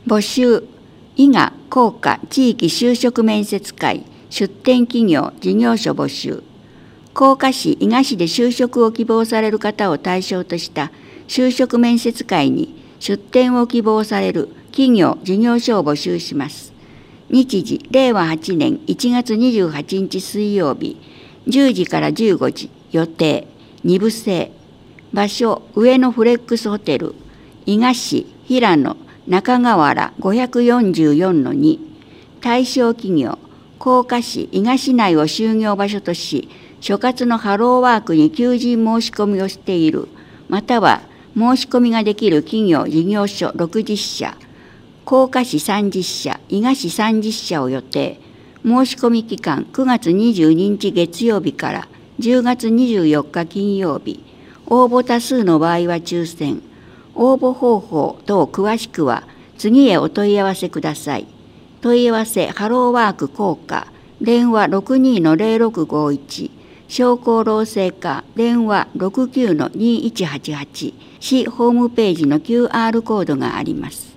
募集、伊賀工科地域就職面接会、出展企業事業所募集。甲賀市、伊賀市で就職を希望される方を対象とした就職面接会に出展を希望される企業事業所を募集します。日時、令和8年1月28日水曜日、10時から15時、予定、2部制。場所、上野フレックスホテル、伊賀市、平野、中川原 544-2。対象企業、甲賀市、伊賀市内を就業場所とし、所轄のハローワークに求人申し込みをしている、または申し込みができる企業事業所60社、甲賀市30社、伊賀市30社を予定。申し込み期間9月22日月曜日から10月24日金曜日。応募多数の場合は抽選。応募方法等詳しくは次へお問い合わせください。問い合わせハローワーク甲賀、電話 62-0651、商工労政課、電話 69-2188、市ホームページの QR コードがあります。